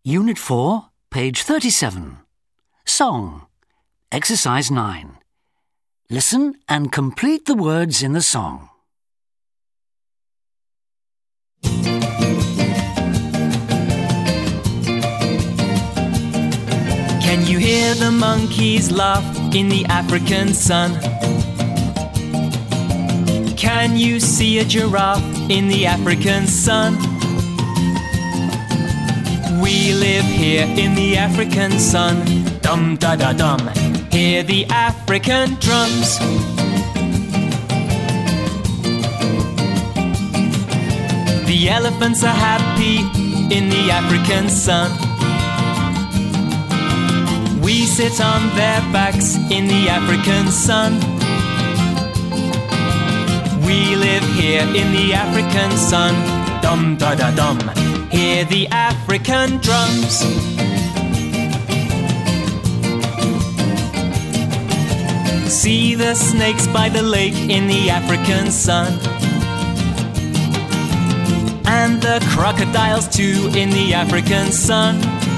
Unit 4, page 37. Song. Exercise 9. Listen and complete the words in the song. Can you hear the monkeys laugh in the African sun? Can you see a giraffe in the African sun? We live here in the African sun. Dum-da-da-dum. Hear the African drums. The elephants are happy in the African sun. We sit on their backs in the African sun. We live here in the African sun. Dum-da-da-dum. Hear the African drums. See the snakes by the lake in the African sun. And the crocodiles too in the African sun.